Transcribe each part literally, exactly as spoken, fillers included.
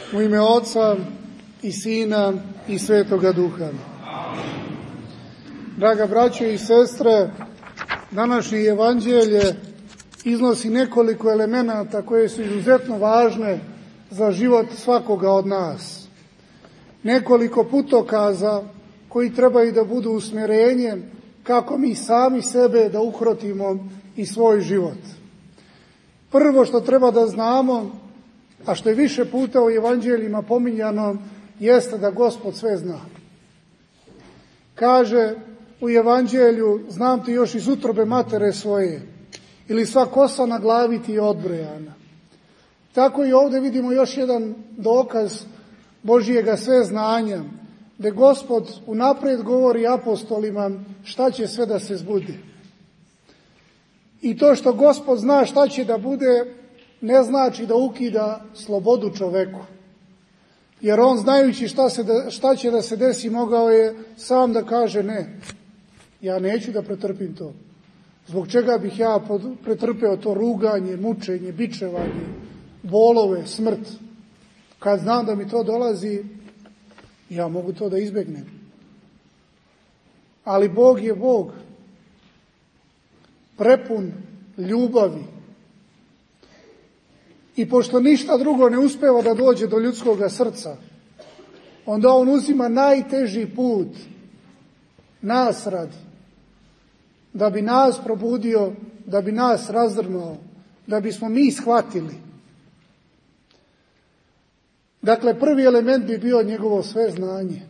U ime Oca i Sina i Svetoga Duha. Draga braćo i sestre, današnje evanđelje iznosi nekoliko elemenata koje su izuzetno važne za život svakoga od nas. Nekoliko putokaza koji trebaju da budu usmjerenje kako mi sami sebe da ukrotimo i svoj život. Prvo što treba da znamo, a što je više puta u evanđeljima pominjano, jeste da Gospod sve zna. Kaže u evanđelju, znam ti još iz utrobe matere svoje, ili sva kosa na glavi ti je odbrojana. Tako i ovdje vidimo još jedan dokaz Božijega sveznanja, gdje Gospod unaprijed govori apostolima šta će sve da se zbudi. I to što Gospod zna šta će da bude, ne znači da ukida slobodu čoveku. Jer on, znajući šta, se da, šta će da se desi, mogao je sam da kaže ne, ja neću da pretrpim to. Zbog čega bih ja pretrpeo to ruganje, mučenje, bičevanje, bolove, smrt. Kad znam da mi to dolazi, ja mogu to da izbjegnem. Ali Bog je Bog, prepun ljubavi. I pošto ništa drugo ne uspeva da dođe do ljudskoga srca, onda on uzima najteži put, nas radi, da bi nas probudio, da bi nas razdrmao, da bismo mi shvatili. Dakle, prvi element bi bio njegovo sveznanje.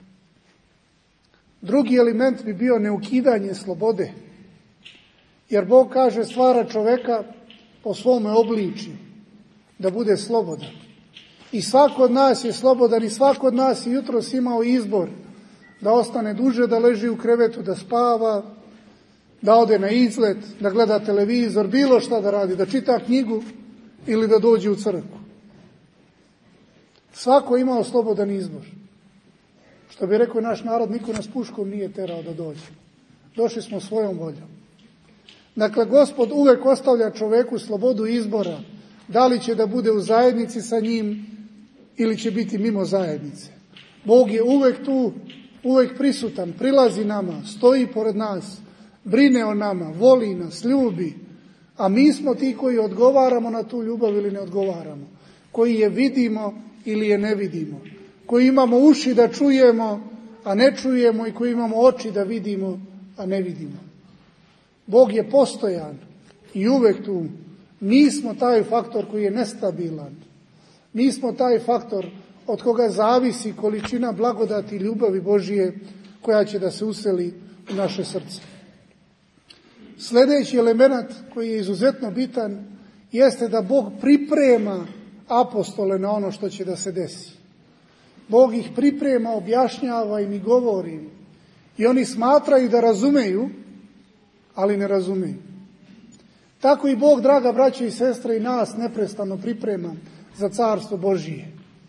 Drugi element bi bio neukidanje slobode. Jer Bog kaže stvara čoveka po svome obličju, da bude slobodan. I svako od nas je slobodan i svako od nas je jutros imao izbor da ostane duže, da leži u krevetu, da spava, da ode na izlet, da gleda televizor, bilo šta da radi, da čita knjigu ili da dođe u crkvu. Svako je imao slobodan izbor. Što bi rekao naš narod, niko nas puškom nije terao da dođe. Došli smo svojom voljom. Dakle, Gospod uvek ostavlja čoveku slobodu izbora, da li će da bude u zajednici sa njim ili će biti mimo zajednice. Bog je uvek tu, uvek prisutan, prilazi nama, stoji pored nas, brine o nama, voli nas, ljubi, a mi smo ti koji odgovaramo na tu ljubav ili ne odgovaramo, koji je vidimo ili je ne vidimo, koji imamo uši da čujemo, a ne čujemo, i koji imamo oči da vidimo, a ne vidimo. Bog je postojan i uvek tu. Mi smo taj faktor koji je nestabilan. Mi smo taj faktor od koga zavisi količina blagodati i ljubavi Božije koja će da se useli u naše srce. Sljedeći element koji je izuzetno bitan jeste da Bog priprema apostole na ono što će da se desi. Bog ih priprema, objašnjava im i govori. I oni smatraju da razumeju, ali ne razumeju. Tako i Bog, draga braćo i sestre, i nas neprestano priprema za carstvo Božije.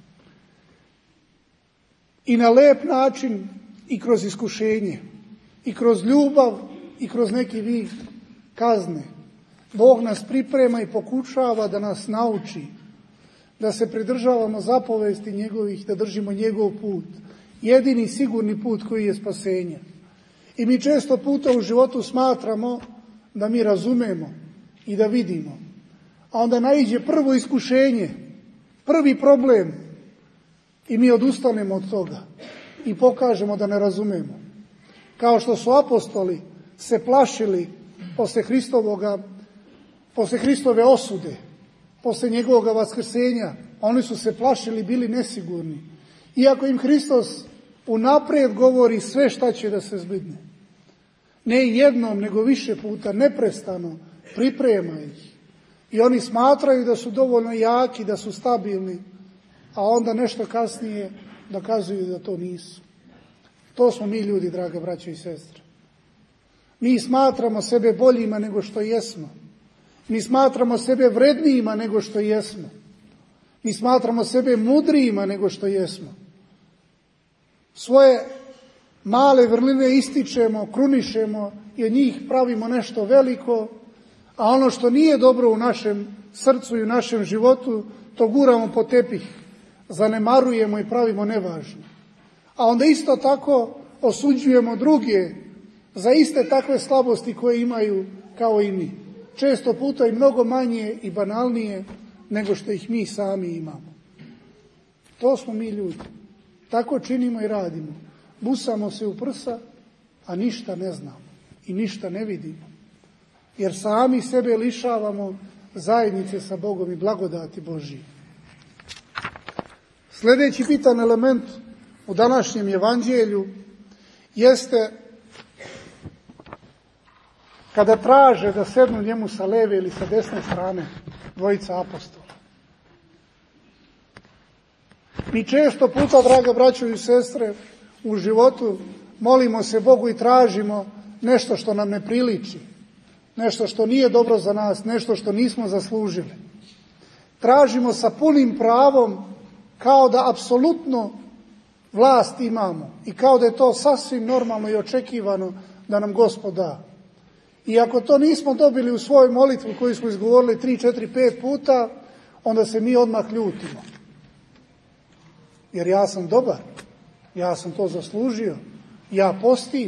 I na lep način, i kroz iskušenje, i kroz ljubav, i kroz neki vid kazne. Bog nas priprema i pokušava da nas nauči, da se pridržavamo zapovesti njegovih, da držimo njegov put. Jedini sigurni put koji je spasenje. I mi često puta u životu smatramo da mi razumemo i da vidimo. A onda naiđe prvo iskušenje, prvi problem i mi odustanemo od toga i pokažemo da ne razumemo. Kao što su apostoli se plašili posle Hristovoga, posle Hristove osude, posle njegovog vaskrsenja, oni su se plašili, bili nesigurni. Iako im Hristos unaprijed govori sve šta će da se zbidne. Ne jednom, nego više puta, neprestano priprema ih. I oni smatraju da su dovoljno jaki, da su stabilni, a onda nešto kasnije dokazuju da to nisu. To smo mi ljudi, draga braćo i sestre. Mi smatramo sebe boljima nego što jesmo. Mi smatramo sebe vrednijima nego što jesmo. Mi smatramo sebe mudrijima nego što jesmo. Svoje male vrline ističemo, krunišemo i od njih pravimo nešto veliko, a ono što nije dobro u našem srcu i u našem životu, to guramo po tepih. zanemarujemo i pravimo nevažno. A onda isto tako osuđujemo druge za iste takve slabosti koje imaju kao i mi. Često puta i mnogo manje i banalnije nego što ih mi sami imamo. To smo mi ljudi. Tako činimo i radimo. Busamo se u prsa, a ništa ne znamo i ništa ne vidimo. Jer sami sebe lišavamo zajednice sa Bogom i blagodati Božije. Sljedeći bitan element u današnjem evanđelju jeste kada traže da sednu njemu sa leve ili sa desne strane dvojica apostola. Mi često puta, draga braćo i sestre, u životu molimo se Bogu i tražimo nešto što nam ne priliči, nešto što nije dobro za nas, nešto što nismo zaslužili. Tražimo sa punim pravom kao da apsolutno vlast imamo i kao da je to sasvim normalno i očekivano da nam Gospod da. I ako to nismo dobili u svojoj molitvi koju smo izgovorili tri, četiri, pet puta, onda se mi odmah ljutimo. Jer ja sam dobar, ja sam to zaslužio, ja postim.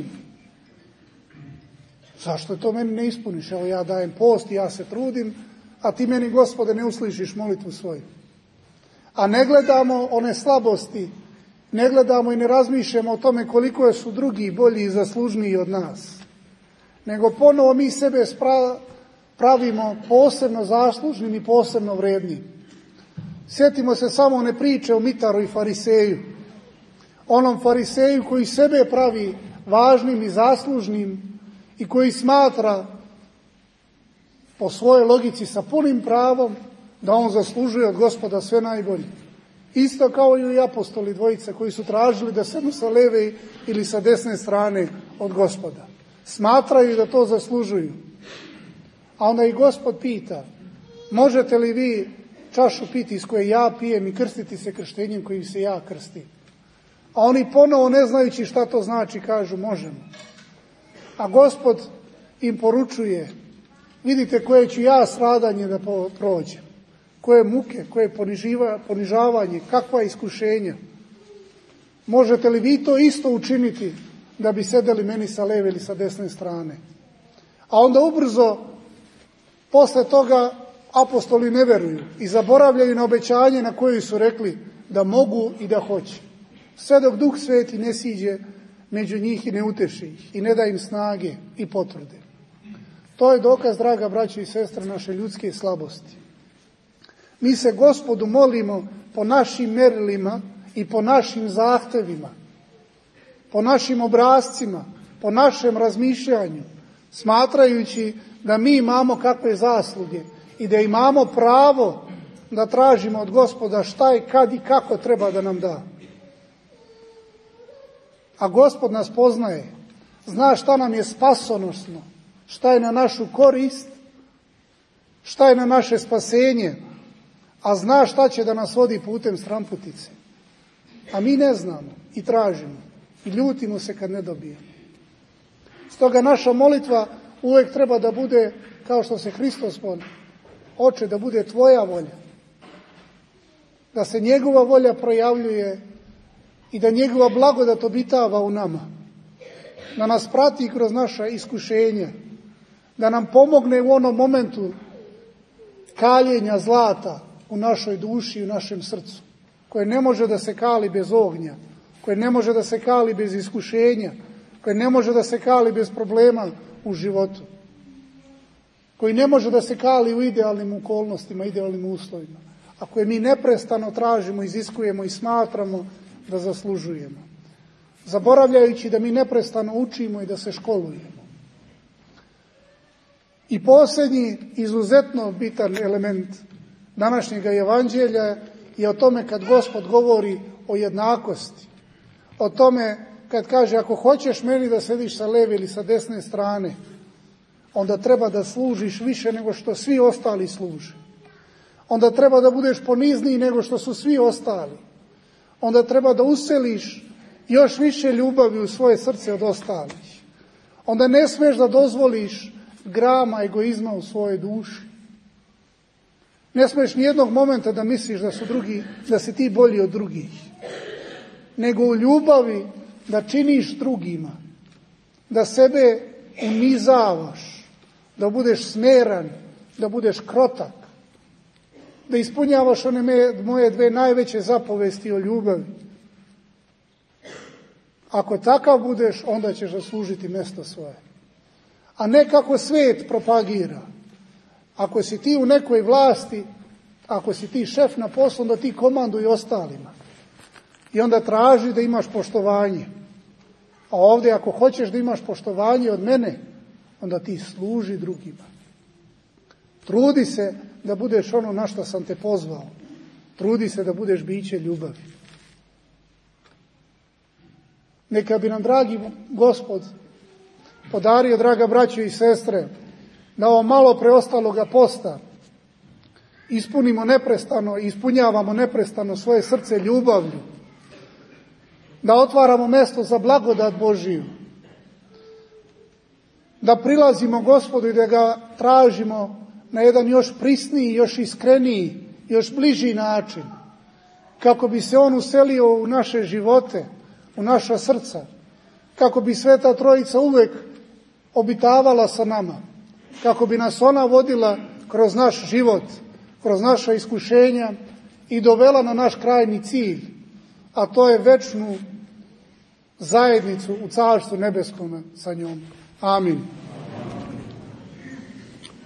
Zašto to meni ne ispuniš? Evo ja dajem post, ja se trudim, a ti meni, Gospode, ne uslišiš molitvu svoju. A ne gledamo one slabosti, ne gledamo i ne razmišljamo o tome koliko su drugi bolji i zaslužniji od nas. Nego ponovo mi sebe pravimo posebno zaslužnim i posebno vrednim. Sjetimo se samo one priče o Mitaru i Fariseju. Onom Fariseju koji sebe pravi važnim i zaslužnim i koji smatra po svojoj logici sa punim pravom da on zaslužuje od Gospoda sve najbolje. Isto kao i apostoli dvojica koji su tražili da sednu sa leve ili sa desne strane od Gospoda. Smatraju da to zaslužuju. A onda i Gospod pita, možete li vi čašu piti iz koje ja pijem i krstiti se krštenjem kojim se ja krstim? A oni ponovo, ne znajući šta to znači, kažu možemo. A Gospod im poručuje, vidite koje ću ja stradanje da prođem, koje muke, koje ponižavanje, kakva iskušenja. Možete li vi to isto učiniti da bi sedeli meni sa leve ili sa desne strane? A onda ubrzo posle toga apostoli ne veruju i zaboravljaju na obećanje na koje su rekli da mogu i da hoće. Sve dok Duh Sveti ne siđe među njih i ne uteši ih i ne da im snage i potvrde. To je dokaz, draga braćo i sestre, naše ljudske slabosti. Mi se Gospodu molimo po našim merilima i po našim zahtevima, po našim obrascima, po našem razmišljanju, smatrajući da mi imamo kakve zasluge i da imamo pravo da tražimo od Gospoda šta je, kad i kako treba da nam da. A Gospod nas poznaje, zna šta nam je spasonosno, šta je na našu korist, šta je na naše spasenje, a zna šta će da nas vodi putem stramputice. A mi ne znamo i tražimo i ljutimo se kad ne dobijemo. Stoga naša molitva uvijek treba da bude, kao što se Hristos moli, Oče, da bude tvoja volja, da se njegova volja projavljuje i da njegova blagodat obitava u nama, da nas prati kroz naša iskušenja, da nam pomogne u onom momentu kaljenja zlata u našoj duši i u našem srcu, koje ne može da se kali bez ognja, koje ne može da se kali bez iskušenja, koje ne može da se kali bez problema u životu, koji ne može da se kali u idealnim okolnostima, idealnim uslovima, a koje mi neprestano tražimo, iziskujemo i smatramo da zaslužujemo, zaboravljajući da mi neprestano učimo i da se školujemo. I posljednji, izuzetno bitan element današnjeg evanđelja je o tome kad Gospod govori o jednakosti, o tome kad kaže ako hoćeš meni da sediš sa leve ili sa desne strane, onda treba da služiš više nego što svi ostali služe. Onda treba da budeš ponizniji nego što su svi ostali. Onda treba da useliš još više ljubavi u svoje srce od ostalih. Onda ne smiješ da dozvoliš grama egoizma u svojoj duši. Ne smiješ nijednog momenta da misliš da su drugi, da si ti bolji od drugih. Nego u ljubavi da činiš drugima, da sebe unizavaš, da budeš smeran, da budeš krotak, da ispunjavaš one moje dve najveće zapovesti o ljubavi. Ako takav budeš, onda ćeš zaslužiti mjesto svoje. A ne kako svijet propagira. Ako si ti u nekoj vlasti, ako si ti šef na poslu, onda ti komanduj ostalima. I onda traži da imaš poštovanje. A ovdje ako hoćeš da imaš poštovanje od mene, onda ti služi drugima. Trudi se da budeš ono na što sam te pozvao. Trudi se da budeš biće ljubavi. Neka bi nam, dragi Gospod, podario, draga braćo i sestre, da ovo malo preostaloga posta ispunimo neprestano, ispunjavamo neprestano svoje srce ljubavlju, da otvaramo mjesto za blagodat Božiju, da prilazimo Gospodu i da ga tražimo na jedan još prisniji, još iskreniji, još bliži način, kako bi se on uselio u naše živote, u naša srca, kako bi Sveta Trojica uvijek obitavala sa nama, kako bi nas ona vodila kroz naš život, kroz naša iskušenja i dovela na naš krajnji cilj, a to je večnu zajednicu u Carstvu nebeskom sa njom. Amin.